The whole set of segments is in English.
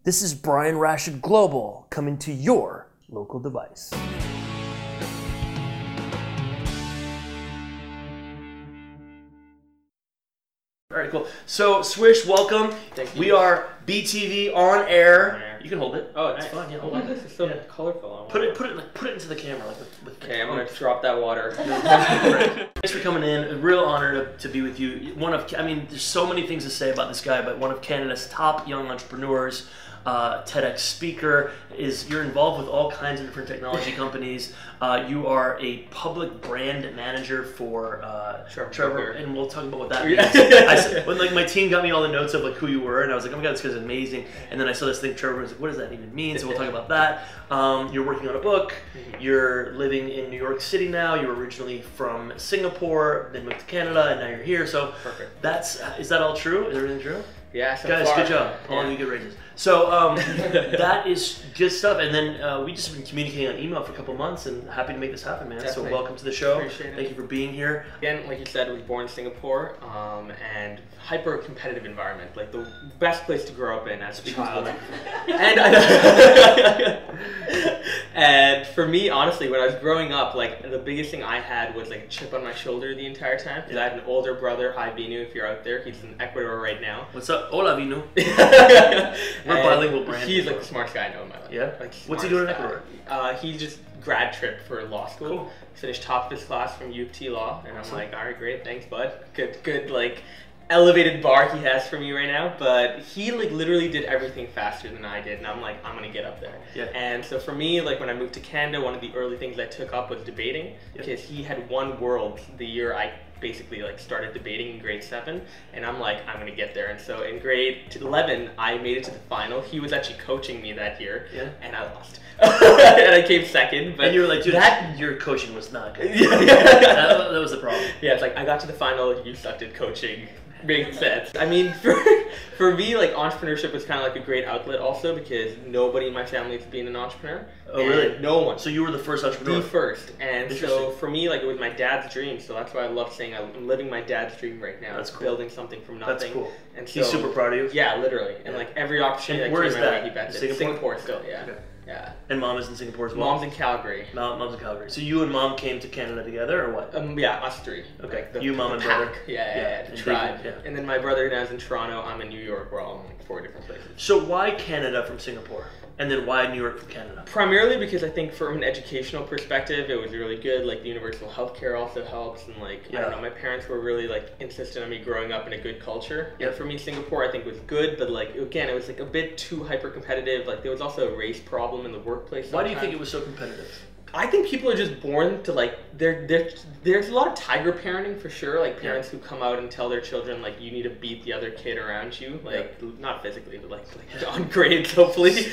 This is Brian Rashid Global coming to your local device. All right, cool. So, Swish, welcome. Thank you. We are BTV on air. You can hold it. Oh, it's fine. Yeah, hold on. This is so colorful. Put it into the camera, like with Okay, I'm gonna drop that water. Thanks for coming in. A real honor to be with you. There's so many things to say about this guy, but one of Canada's top young entrepreneurs, TEDx speaker. You're involved with all kinds of different technology companies. You are a public brand manager for Trevor, and we'll talk about what that means. When my team got me all the notes of who you were, and I was like, oh my god, this guy's amazing. And then I saw this thing, Trevor, and I was like, what does that even mean? So we'll talk about that. You're working on a book. You're living in New York City now. You were originally from Singapore, then moved to Canada, and now you're here. So perfect. Is that all true? Is everything true? Yeah, so guys, far. Good job. All of you get raises. So that is good stuff. And then we just been communicating on email for a couple months, and happy to make this happen, man. Definitely. So welcome to the show. Appreciate it. Thank you for being here. Again, like you said, I was born in Singapore, and hyper competitive environment, like the best place to grow up in as a child. And for me, honestly, when I was growing up, the biggest thing I had was a chip on my shoulder the entire time, because I had an older brother. Hi, Binu, if you're out there. He's in Ecuador right now. What's up? Hola, Vinu. We're bilingual brand. He's the smartest guy I know in my life. Yeah? What's he doing in Ecuador? He just grad trip for law school. Cool. Finished top of his class from U of T Law, and I'm like, all right, great, thanks, bud. Good, elevated bar he has for me right now. But he literally did everything faster than I did, and I'm like, I'm gonna get up there. Yeah. And so for me, when I moved to Canada, one of the early things I took up was debating, because he had won Worlds the year I basically started debating in grade 7, and I'm like, I'm gonna get there. And so in grade 11 I made it to the final. He was actually coaching me that year, and I lost. And I came second, but and you were like, dude, your coaching was not good. that was the problem. Yeah, it's I got to the final, you sucked at coaching. Makes sense. I mean, for me, entrepreneurship was kind of a great outlet also, because nobody in my family has been an entrepreneur. Oh, really? No one. So you were the first entrepreneur? The first. And so for me, it was my dad's dream. So that's why I love saying I'm living my dad's dream right now. That's cool. Building something from nothing. That's cool. And so, he's super proud of you? Yeah, literally. And every opportunity where is that? He bets Singapore? Singapore still, yeah. Okay. Yeah. And mom is in Singapore as well? Mom's in Calgary. Mom's in Calgary. So you and mom came to Canada together, or what? Yeah, us three. Okay. You, mom, and brother? Yeah, the tribe. And then my brother now is in Toronto. I'm in New York. We're all in 4 different places. So why Canada from Singapore? And then why New York from Canada? Primarily because I think from an educational perspective, it was really good. The universal healthcare also helps. And I don't know, my parents were really insistent on me growing up in a good culture. Yeah. And for me, Singapore I think was good, but again, it was a bit too hyper competitive. There was also a race problem in the workplace. Why do you think it was so competitive? I think people are just born to there's a lot of tiger parenting for sure, parents who come out and tell their children you need to beat the other kid around you, not physically, but on grades hopefully,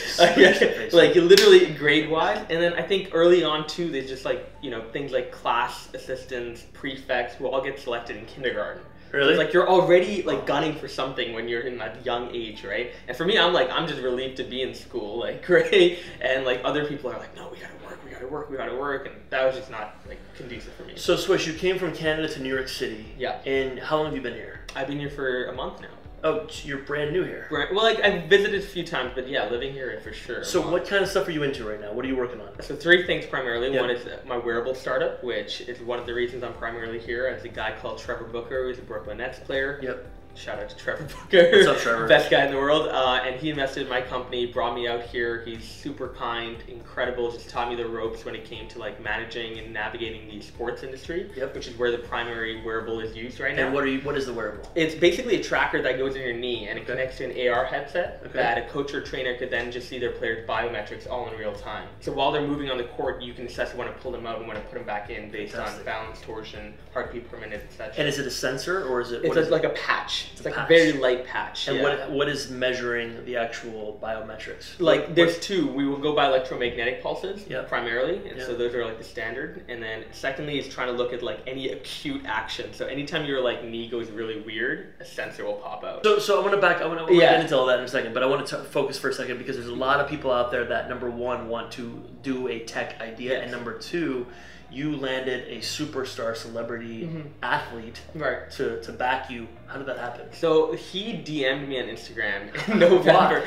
literally grade wise. And then I think early on too, they just things like class assistants, prefects who all get selected in kindergarten. Really? So it's you're already gunning for something when you're in that young age, right? And for me, I'm just relieved to be in school, great. And other people are no, we gotta work, and that was just not conducive for me. So Swish, you came from Canada to New York City. Yeah. And how long have you been here? I've been here for a month now. Oh, you're brand new here. Right. Well, I've visited a few times, but yeah, living here for sure. So what kind of stuff are you into right now? What are you working on? So 3 things primarily. Yeah. One is my wearable startup, which is one of the reasons I'm primarily here. As a guy called Trevor Booker, who's a Brooklyn Nets player. Yep. Shout out to Trevor Booker. What's up, Trevor? Best guy in the world. And he invested in my company, brought me out here. He's super kind, incredible, just taught me the ropes when it came to managing and navigating the sports industry, which is where the primary wearable is used right now. And what is the wearable? It's basically a tracker that goes in your knee, and it connects to an AR headset that a coach or trainer could then just see their players' biometrics all in real time. So while they're moving on the court, you can assess when to pull them out and when to put them back in based on balance, torsion, heartbeat per minute, etc. And is it a sensor or is it? It's a patch. It's a very light patch. And what is measuring the actual biometrics? There's 2. We will go by electromagnetic pulses primarily, and so those are the standard. And then secondly is trying to look at any acute action. So anytime your knee goes really weird, a sensor will pop out. So I want to get into all that in a second, but I want to focus for a second because there's a lot of people out there that number 1 want to do a tech idea, and number 2, you landed a superstar celebrity athlete to back you. How did that happen? So he DM'd me on Instagram in November.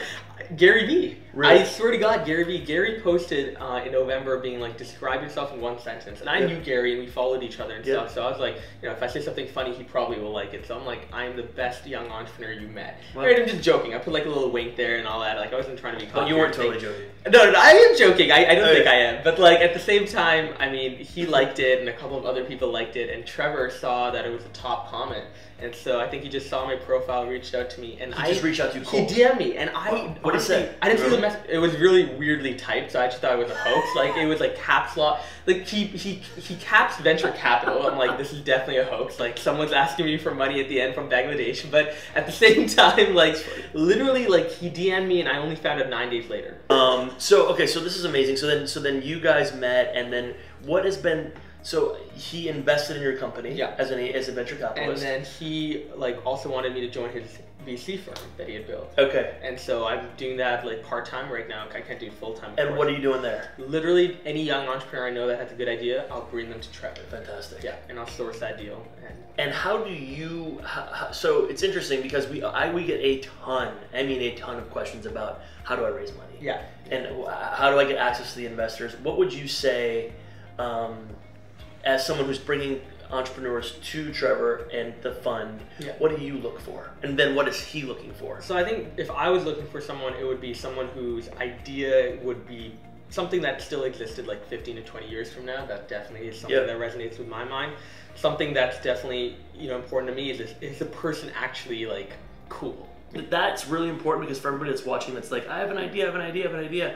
Gary Vee. Really? I swear to God, Gary Vee. Gary posted in November being like, describe yourself in one sentence. And I knew Gary and we followed each other and stuff. So I was like, if I say something funny, he probably will like it. So I'm like, I'm the best young entrepreneur you met. Wow. Right? I'm just joking. I put like a little wink there and all that. Like I wasn't trying to be cocky. But you weren't totally joking. No, I am joking. I don't think I am. But like at the same time, I mean, he liked it and a couple of other people liked it. And Trevor saw that it was a top comment. And so I think he just saw my profile, reached out to me, and He just reached out to you cold. He DM'd me, and What did he say? I didn't see the message. It was really weirdly typed, so I just thought it was a hoax. Like it was like caps lock. Like he caps venture capital. I'm like, this is definitely a hoax. Like someone's asking me for money at the end from Bangladesh. But at the same time, like literally, like he DM'd me, and I only found out 9 days later. So this is amazing. So then you guys met, and then what has been? So he invested in your company as a venture capitalist. And then he like also wanted me to join his VC firm that he had built. Okay. And so I'm doing that like part-time right now. I can't do it full-time. And what are you doing there? Literally any young entrepreneur I know that has a good idea, I'll bring them to Trevor. Fantastic. Yeah, and I'll source that deal. And how do you, so it's interesting because we get a ton of questions about how do I raise money? Yeah. And how do I get access to the investors? What would you say, as someone who's bringing entrepreneurs to Trevor and the fund, what do you look for? And then what is he looking for? So I think if I was looking for someone, it would be someone whose idea would be something that still existed like 15 to 20 years from now. That definitely is something that resonates with my mind. Something that's definitely important to me is the person actually like cool. That's really important because for everybody that's watching that's like, I have an idea.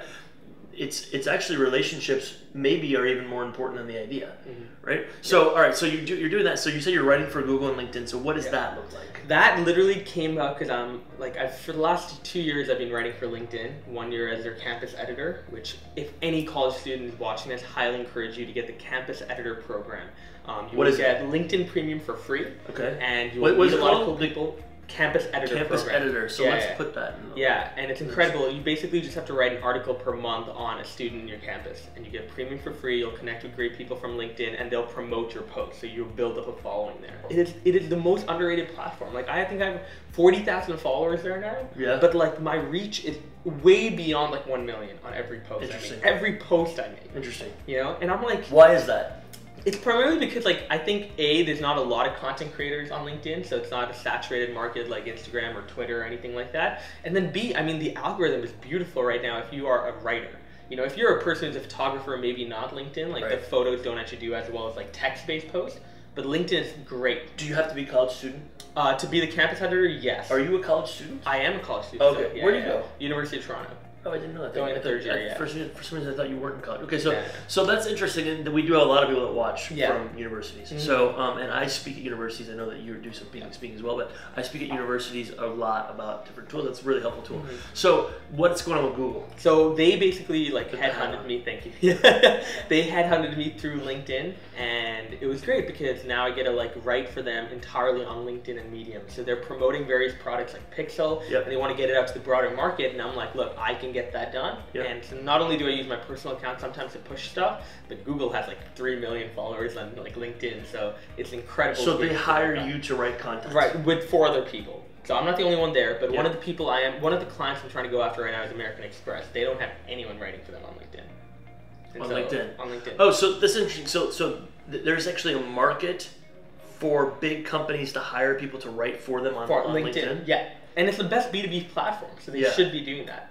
It's actually relationships maybe are even more important than the idea, right? So, all right, so you're doing that. So you say you're writing for Google and LinkedIn. So what does that look like? That literally came up because for the last 2 years I've been writing for LinkedIn. 1 year as their campus editor, which if any college student is watching this, highly encourage you to get the campus editor program. You will get LinkedIn Premium for free. Okay. And you will meet a lot of cool people. Campus editor program. Editor. So let's put that in. And it's incredible. You basically just have to write an article per month on a student in your campus, and you get premium for free. You'll connect with great people from LinkedIn, and they'll promote your post, so you'll build up a following there. It is the most underrated platform. Like I think I have 40,000 followers there now. Yeah. But like my reach is way beyond like 1 million on every post. Interesting. Every post I make. Interesting. And I'm like, why is that? It's primarily because I think there's not a lot of content creators on LinkedIn, so it's not a saturated market like Instagram or Twitter or anything like that. And then B, the algorithm is beautiful right now if you are a writer. If you're a person who's a photographer, maybe not LinkedIn, the photos don't actually do as well as text-based posts, but LinkedIn is great. Do you have to be a college student? To be the campus editor, yes. Are you a college student? I am a college student. Okay, where do you go? University of Toronto. Oh, I didn't know that. Going in third year, For some reason, I thought you weren't in college. Okay, so that's interesting, and we do have a lot of people that watch from universities. Mm-hmm. So, and I speak at universities. I know that you do some speaking as well, but I speak at universities a lot about different tools. That's a really helpful tool. Mm-hmm. So, what's going on with Google? So they basically headhunted me. Thank you. They headhunted me through LinkedIn, and it was great because now I get to write for them entirely on LinkedIn and Medium. So they're promoting various products like Pixel, and they want to get it out to the broader market. And I'm like, look, I can get that done. And so not only do I use my personal account sometimes to push stuff, but Google has 3 million followers on LinkedIn, so it's incredible. So they hire you to write content, right? With 4 other people. So I'm not the only one there, but one of the clients I'm trying to go after right now is American Express. They don't have anyone writing for them on LinkedIn. On LinkedIn. Oh, so this is interesting. So there's actually a market for big companies to hire people to write for them on LinkedIn. Yeah, and it's the best B2B platform, so they should be doing that.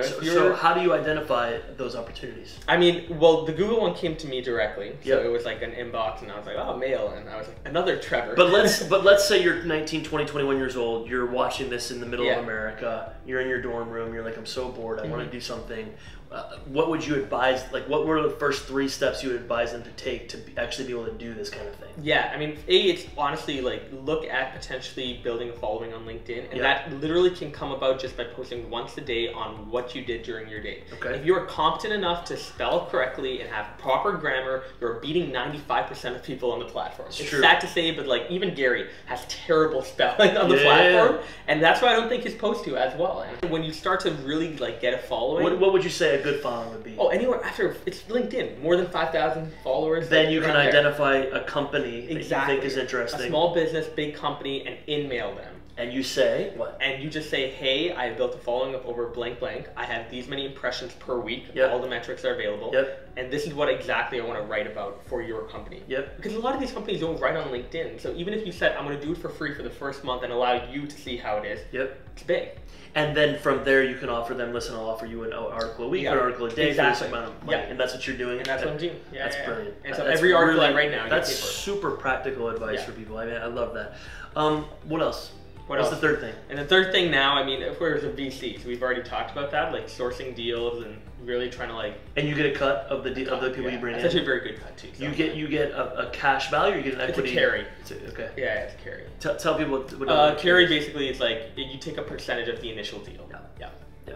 So how do you identify those opportunities? The Google one came to me directly. So it was an inbox, and I was like, oh, mail. And I was like, another Trevor. But let's say you're 19, 20, 21 years old. You're watching this in the middle of America. You're in your dorm room. You're like, I'm so bored. I want to do something. What would you advise? What were the first 3 steps you would advise them to take to actually be able to do this kind of thing? Yeah, it's honestly look at potentially building a following on LinkedIn, and that literally can come about just by posting once a day on what you did during your day. Okay. If you are competent enough to spell correctly and have proper grammar, you're beating 95% of people on the platform. It's sad to say, but even Gary has terrible spelling on the platform, and that's why I don't think his posts do as well. And when you start to really get a following, what would you say a good following would be? Oh, anywhere after it's LinkedIn, more than 5,000 followers. Then you can identify a company that you think is interesting. A small business, big company, and in-mail them. And you say what? And you just say, hey, I built a following of over blank blank. I have these many impressions per week. Yep. All the metrics are available. Yep. And this is what exactly I want to write about for your company. Yep. Because a lot of these companies don't write on LinkedIn. So even if you said, I'm going to do it for free for the first month and allow you to see how it is, Yep. it's big. And then from there, you can offer them, listen, I'll offer you an article a week or an article a day for this amount of money. And that's what you're doing. And that's what I'm doing. Yeah, that's brilliant. And so that's every article really, I write now, that's you pay for it. super practical advice for people. I mean, I love that. What else? What's the third thing? And the third thing now, I mean, if we're a VC, so we've already talked about that, like sourcing deals and really trying to like. And you get a cut of the people you bring in. It's actually a very good cut too. So You get a cash value. Or you get an equity. It's a carry. Okay. Yeah, it's a carry. Tell people what carry basically is like you take a percentage of the initial deal. Yeah.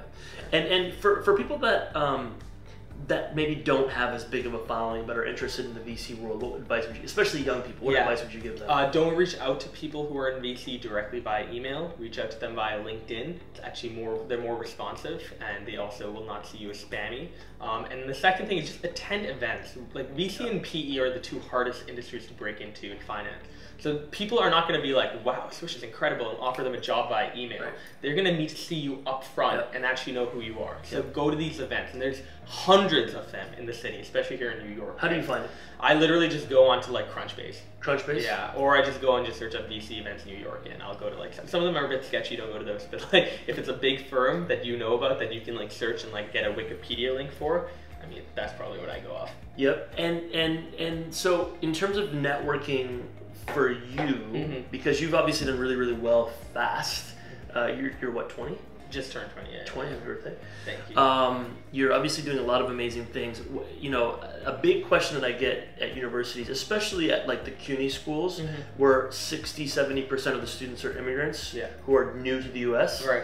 And for people that that maybe don't have as big of a following but are interested in the VC world, what advice would you, especially young people, what advice would you give them? Don't reach out to people who are in VC directly by email. Reach out to them via LinkedIn. It's actually they're more responsive, and they also will not see you as spammy. And the second thing is just attend events. Like VC and PE are the two hardest industries to break into in finance. So people are not going to be like, wow, Swish is incredible, and offer them a job via email. Right. They're going to need to see you up front and actually know who you are. So go to these events, and there's hundreds of them in the city, especially here in New York. How do you find it? I literally just go onto like Crunchbase. Crunchbase? Yeah, or I just go and just search up VC events in New York, and I'll go to like some of them are a bit sketchy. Don't go to those, but like if it's a big firm that you know about that you can like search and like get a Wikipedia link for, I mean that's probably what I go off. Yep, and so in terms of networking for you, because you've obviously done really well fast. You're what, 20? Just turned 20. Yeah. 20, happy birthday. Thank you. You're obviously doing a lot of amazing things. You know, a big question that I get at universities, especially at like the CUNY schools, where 60-70% of the students are immigrants who are new to the U.S. Right.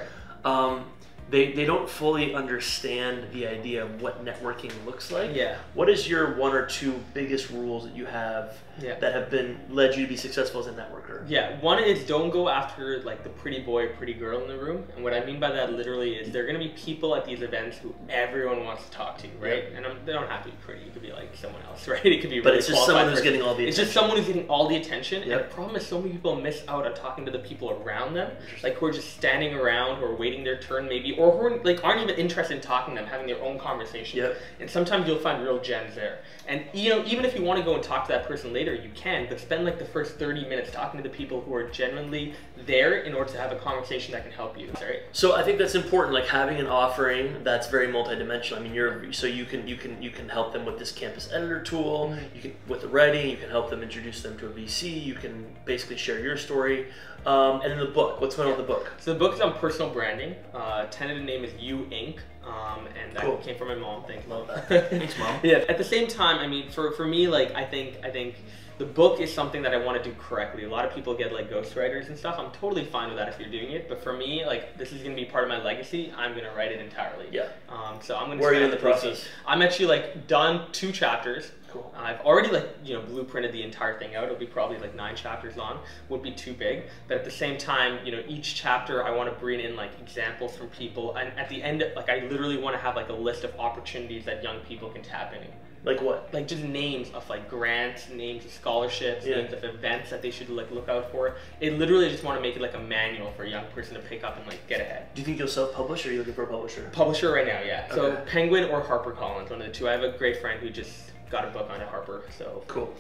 They don't fully understand the idea of what networking looks like. Yeah. What is your one or two biggest rules that you have that have led you to be successful as a networker? Yeah, one is don't go after like the pretty boy or pretty girl in the room. And what I mean by that literally is there are going to be people at these events who everyone wants to talk to, right? And they don't have to be pretty. It could be like someone else, right? It could be. But it's just someone who's getting all the attention. It's just someone who's getting all the attention. And the problem is so many people miss out on talking to the people around them, like who are just standing around or waiting their turn maybe, or who are, like aren't even interested in talking to them, having their own conversation. And sometimes you'll find real gems there. And you know, even if you want to go and talk to that person later, you can, but spend like the first 30 minutes talking to the people who are genuinely there in order to have a conversation that can help you. Right? So I think that's important, like having an offering that's very multidimensional. I mean, you can help them with this campus editor tool. You can with the writing. You can help them introduce them to a VC. You can basically share your story. And then the book. What's going on with the book? So the book is on personal branding. Tentative name is You Inc. And that came from my mom. Thanks, Mom. Thanks, Mom. Yeah. At the same time, I mean, for me, like I think the book is something that I want to do correctly. A lot of people get like ghostwriters and stuff. I'm totally fine with that if you're doing it. But for me, like this is gonna be part of my legacy. I'm gonna write it entirely. Yeah. So I'm gonna. Where are you in the process? I'm actually like done 2 chapters. Cool. I've already blueprinted the entire thing out. It'll be probably like 9 chapters long. Would be too big. But at the same time, each chapter I want to bring in like examples from people, and at the end, like I literally want to have like a list of opportunities that young people can tap into. Like what? Like just names of like grants, names of scholarships, names of events that they should like look out for. It literally just want to make it like a manual for a young person to pick up and like get ahead. Do you think you'll self-publish, or are you looking for a publisher? Publisher right now, yeah. Okay. So Penguin or HarperCollins, one of the two. I have a great friend who just got a book on Harper, so cool.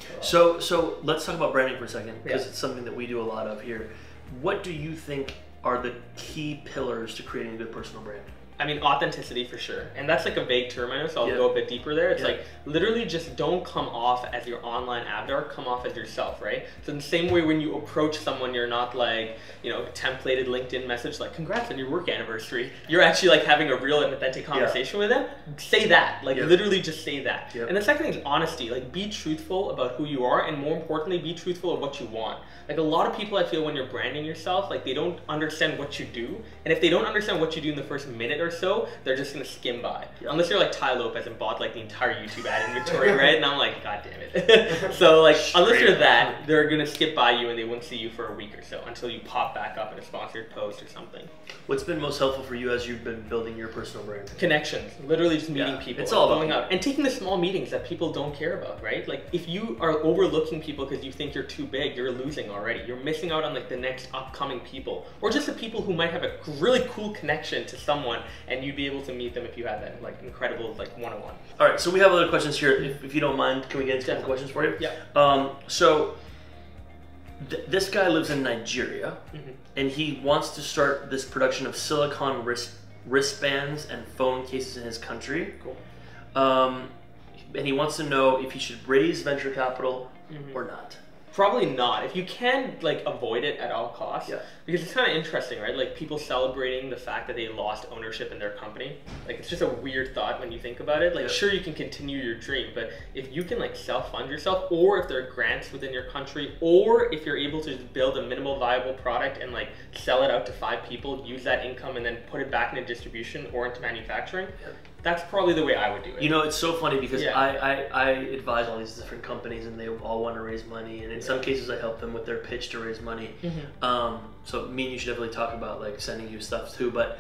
So let's talk about branding for a second, because it's something that we do a lot of here. What do you think are the key pillars to creating a good personal brand? I mean, authenticity for sure. And that's like a vague term, I know, so I'll go a bit deeper there. It's like, literally just don't come off as your online avatar, come off as yourself, right? So in the same way when you approach someone, you're not like, templated LinkedIn message like, congrats on your work anniversary. You're actually like having a real and authentic conversation with them. Say that, like literally just say that. And the second thing is honesty, like be truthful about who you are, and more importantly, be truthful of what you want. Like a lot of people I feel when you're branding yourself, like they don't understand what you do. And if they don't understand what you do in the first minute or so, they're just gonna skim by. Yeah. Unless you're like Ty Lopez and bought like the entire YouTube ad inventory, right? And I'm like, God damn it. So like, unless you're that, they're gonna skip by you and they won't see you for a week or so until you pop back up in a sponsored post or something. What's been most helpful for you as you've been building your personal brand? Connections, literally just meeting people. It's all going out and taking the small meetings that people don't care about, right? Like if you are overlooking people because you think you're too big, you're losing already. You're missing out on like the next upcoming people, or just the people who might have a really cool connection to someone, and you'd be able to meet them if you had that like incredible like one-on-one. All right, so we have other questions here. If you don't mind, can we get into a couple questions for you? Yeah. So this guy lives in Nigeria, and he wants to start this production of silicone wristbands and phone cases in his country. Cool. And he wants to know if he should raise venture capital or not. Probably not. If you can like avoid it at all costs, Yeah. because it's kind of interesting, right? Like people celebrating the fact that they lost ownership in their company. Like it's just a weird thought when you think about it. Like sure you can continue your dream, but if you can like self-fund yourself, or if there are grants within your country, or if you're able to build a minimal viable product and like sell it out to 5 people, use that income and then put it back into distribution or into manufacturing, that's probably the way I would do it. You know, it's so funny because I advise all these different companies and they all want to raise money, and in some cases I help them with their pitch to raise money. So me and you should definitely talk about like sending you stuff too, but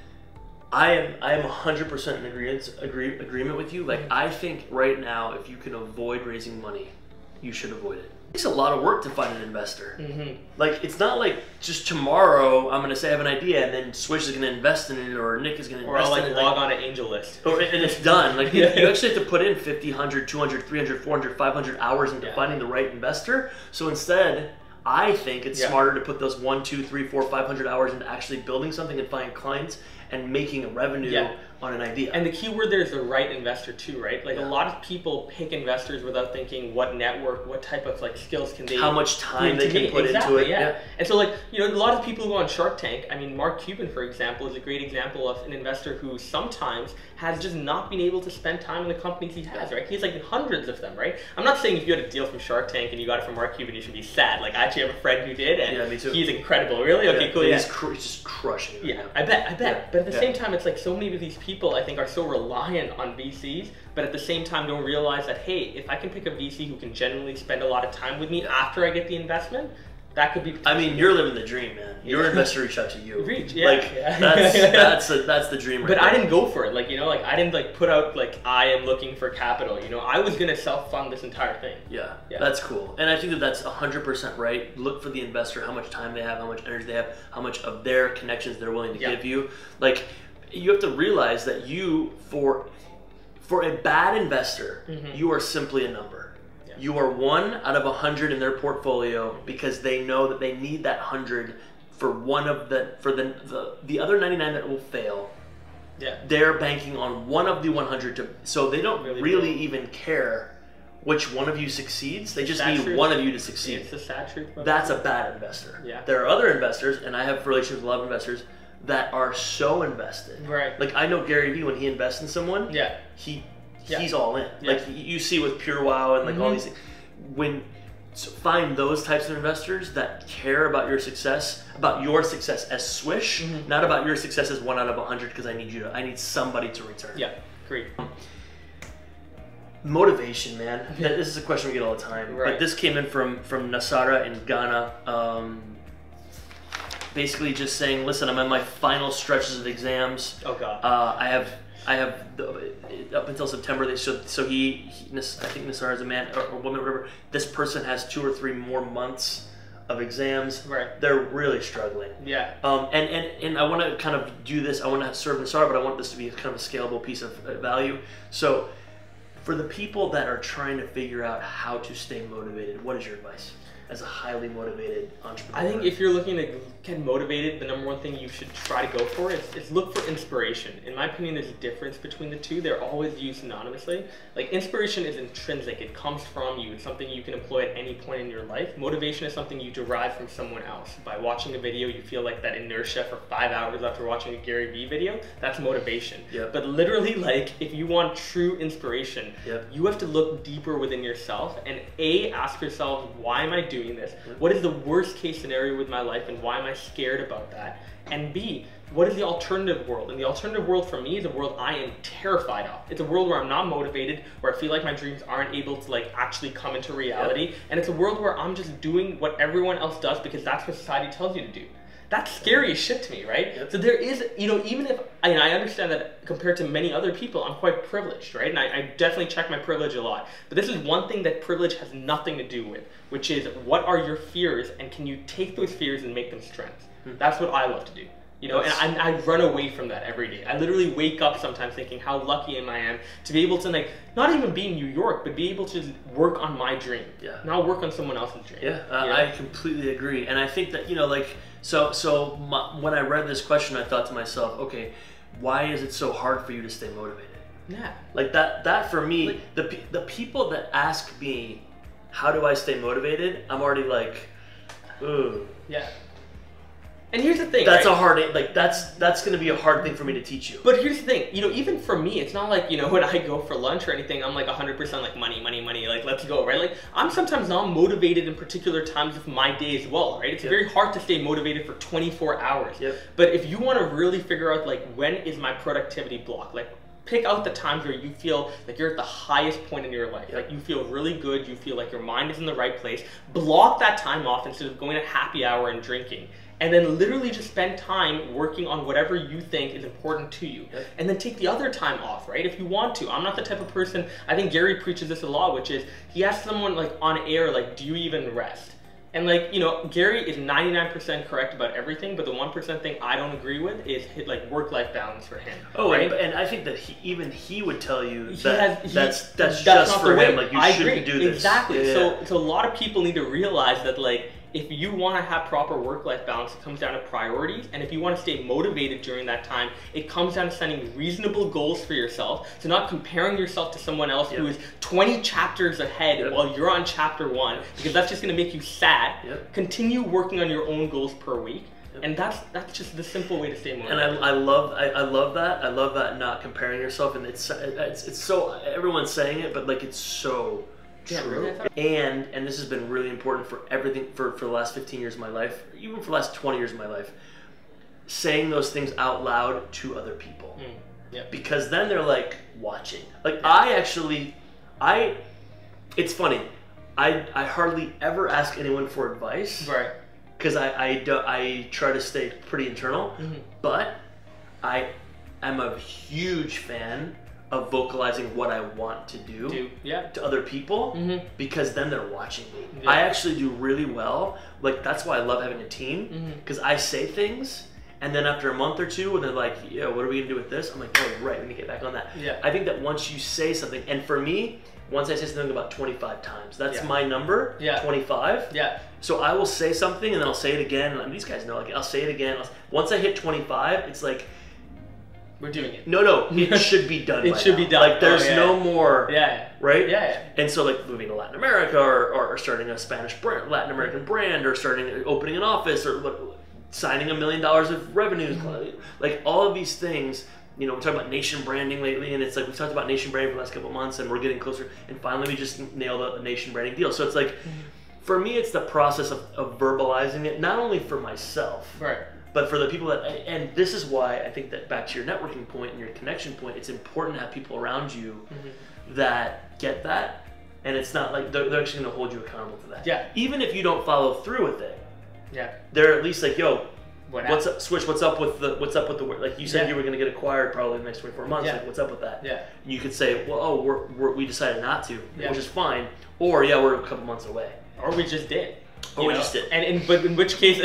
I am 100% in agreement with you. Like I think right now if you can avoid raising money, you should avoid it. It takes a lot of work to find an investor. Like it's not like just tomorrow I'm gonna say I have an idea and then Swish is gonna invest in it, or Nick is gonna invest in it. Or I'll log on an angel list. And it's done. Like you actually have to put in 50, 100, 200, 300, 400, 500 hours into finding the right investor. So instead, I think it's smarter to put those 1, 2, 3, 4, 500 hours into actually building something and finding clients and making a revenue on an idea. And the key word there is the right investor too, right? Like a lot of people pick investors without thinking what network, what type of like skills can they, how much time they can put into it. And so like, you know, a lot of people who go on Shark Tank, I mean, Mark Cuban, for example, is a great example of an investor who sometimes has just not been able to spend time in the companies he has, right? He has like hundreds of them, right? I'm not saying if you had a deal from Shark Tank and you got it from Mark Cuban, you should be sad. Like I actually have a friend who did, and me too. He's incredible. Really? Okay, cool. He's just crushing it. Yeah, I bet. But at the same time, it's like so many of these people, I think, are so reliant on VCs, but at the same time don't realize that, hey, if I can pick a VC who can genuinely spend a lot of time with me after I get the investment, that could be. I mean, you're living the dream, man. Your investor reached out to you. That's the dream. But I didn't go for it. Like, you know, like I didn't like put out like I am looking for capital. You know, I was gonna self-fund this entire thing. Yeah, that's cool. And I think that's 100% right. Look for the investor, how much time they have, how much energy they have, how much of their connections they're willing to give you. Like, you have to realize that you, for a bad investor, you are simply a number. You are 1 out of 100 in their portfolio because they know that they need that 100 for the other 99 that will fail. They're banking on one of the 100 so they don't really even care which one of you succeeds. They just need one of you to succeed. It's the sad truth. That's a bad investor. There are other investors, and I have relationships with a lot of investors that are so invested. Right. Like I know Gary Vee, when he invests in someone, he's all in. Like you see with Pure Wow and like all these things. Find those types of investors that care about your success as Swish, not about your success as 1 out of 100 because I need somebody to return. Yeah, great. Motivation, man. This is a question we get all the time. Right. But this came in from Nasara in Ghana. Basically just saying, listen, I'm in my final stretches of exams. Oh God. I have up until September. I think Nasara is a man or woman, whatever. This person has 2 or 3 more months of exams. Right. They're really struggling. Yeah. And I want to kind of do this. I want to serve Nasara, but I want this to be kind of a scalable piece of value. So, for the people that are trying to figure out how to stay motivated, what is your advice as a highly motivated entrepreneur? I think if you're looking to get motivated, the number one thing you should try to go for is look for inspiration. In my opinion, there's a difference between the two. They're always used synonymously. Like inspiration is intrinsic. It comes from you. It's something you can employ at any point in your life. Motivation is something you derive from someone else. By watching a video, you feel like that inertia for 5 hours after watching a Gary Vee video. That's motivation. Yep. But literally, like if you want true inspiration, Yep. you have to look deeper within yourself and ask yourself, why am I doing this? What is the worst case scenario with my life and why am I scared about that? And B, what is the alternative world? And the alternative world for me is a world I am terrified of. It's a world where I'm not motivated, where I feel like my dreams aren't able to like actually come into reality. Yep. And it's a world where I'm just doing what everyone else does because that's what society tells you to do. That's scary as shit to me, right? Yep. So there is, even if, and I understand that compared to many other people, I'm quite privileged, right? And I definitely check my privilege a lot. But this is one thing that privilege has nothing to do with, which is what are your fears and can you take those fears and make them strengths? That's what I love to do. And I run away from that every day. I literally wake up sometimes thinking how lucky I am to be able to like, not even be in New York, but be able to work on my dream. Yeah. Not work on someone else's dream. Yeah, I completely agree. And I think that, when I read this question, I thought to myself, okay, why is it so hard for you to stay motivated? Yeah. Like that for me, like, the people that ask me, how do I stay motivated? I'm already like, ooh. Yeah. And here's the thing. That's a hard, like that's going to be a hard thing for me to teach you. But here's the thing, even for me, it's not like, when I go for lunch or anything, I'm like 100% like money, like let's go, right? Like I'm sometimes not motivated in particular times of my day as well, right? It's very hard to stay motivated for 24 hours. Yep. But if you want to really figure out like when is my productivity block, like pick out the times where you feel like you're at the highest point in your life. Yep. Like you feel really good, you feel like your mind is in the right place. Block that time off instead of going to happy hour and drinking. And then literally just spend time working on whatever you think is important to you. Yep. And then take the other time off, right? If you want to. I'm not the type of person, I think Gary preaches this a lot, which is he asks someone like on air, like, do you even rest? And like, Gary is 99% correct about everything, but the 1% thing I don't agree with is like work-life balance for him. Oh, right? and I think that he would tell you that's just for him. Like you shouldn't do this. Exactly. Yeah. So a lot of people need to realize that like, if you want to have proper work-life balance, it comes down to priorities. And if you want to stay motivated during that time, it comes down to setting reasonable goals for yourself. So not comparing yourself to someone else who is 20 chapters ahead while you're on chapter 1, because that's just going to make you sad. Yep. Continue working on your own goals per week. Yep. And that's just the simple way to stay motivated. And I love that. I love that not comparing yourself. And it's so, everyone's saying it, but like it's so true. Yeah, and this has been really important for everything for the last 15 years of my life, even for the last 20 years of my life, saying those things out loud to other people. Because then they're like watching. Like it's funny. I hardly ever ask anyone for advice. Right. Because I try to stay pretty internal. Mm-hmm. But I am a huge fan of vocalizing what I want to do to other people, because then they're watching me. Yeah. I actually do really well. Like that's why I love having a team, because I say things, and then after a month or two, when they're like, "Yeah, what are we gonna do with this?" I'm like, "Oh, right, we need to get back on that." Yeah. I think that once you say something, and for me, once I say something about 25 times, that's my number. 25. Yeah. So I will say something, and then I'll say it again. And these guys know, like I'll say it again. Once I hit 25, it's like, we're doing it. No, it should be done. It should be done. Like there's no more. Yeah. Right. Yeah. And so like moving to Latin America, or starting a Spanish brand, Latin American brand, or opening an office, or signing $1 million of revenues, like all of these things. We're talking about nation branding lately, and it's like we've talked about nation branding for the last couple of months, and we're getting closer. And finally, we just nailed a nation branding deal. So it's like, for me, it's the process of verbalizing it, not only for myself, right, but for the people that, and this is why I think that back to your networking point and your connection point, it's important to have people around you that get that, and it's not like they're actually going to hold you accountable to that. Yeah. Even if you don't follow through with it. Yeah. They're at least like, yo, what's up, Switch? What's up with the work? Like you said, you were going to get acquired probably in the next 24 months. Like, what's up with that? Yeah. And you could say, well, we decided not to, which is fine, or we're a couple months away, or we just did. We just did. But in which case,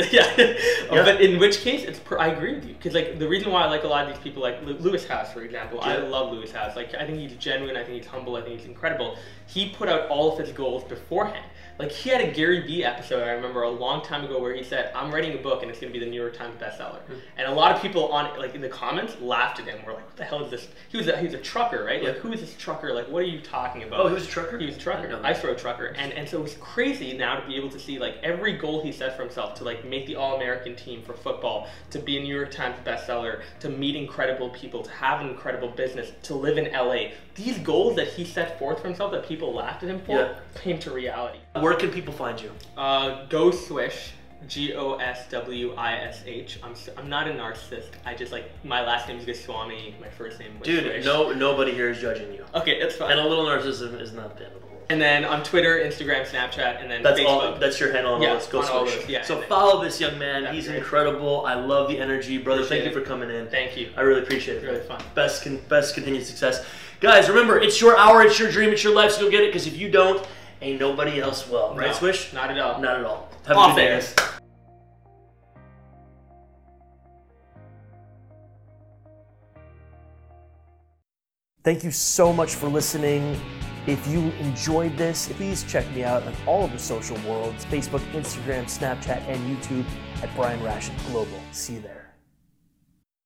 But in which case, I agree with you, because like the reason why I like a lot of these people, like Lewis House, for example, I love Lewis House. Like I think he's genuine. I think he's humble. I think he's incredible. He put out all of his goals beforehand. Like he had a Gary Vee episode, I remember a long time ago, where he said, "I'm writing a book and it's going to be the New York Times bestseller." And a lot of people in the comments laughed at him. We're like, "What the hell is this?" He was a trucker, right? Like, who is this trucker? Like, what are you talking about? Oh, he was a trucker? He was a trucker. Ice road trucker. And so it was crazy now to be able to see like every goal he set for himself, to like make the All-American team for football, to be a New York Times bestseller, to meet incredible people, to have an incredible business, to live in LA. These goals that he set forth for himself that people laughed at him for came to reality. Where can people find you? Go Swish. Goswish. I'm not a narcissist. I just like my last name is Goswami. My first name was Dude, Swish. nobody here is judging you. Okay, that's fine. And a little narcissism is not the end of the world. And then on Twitter, Instagram, Snapchat, and then That's Facebook. all. That's your handle on all this. Go on all Swish. those, yeah, So and then- follow this young man. That'd He's be great. incredible. I love the energy, brother. Appreciate Thank you it. for coming in. Thank you. I really appreciate it. Really fun. Best continued success, guys. Remember, it's your hour, it's your dream, it's your life. So go get it. Because if you don't, ain't nobody else will. Right, No, Swish? Not at all. Not at all. Have a Off good day, air. guys. Thank you so much for listening. If you enjoyed this, please check me out on all of the social worlds, Facebook, Instagram, Snapchat, and YouTube at Brian Rashid Global. See you there.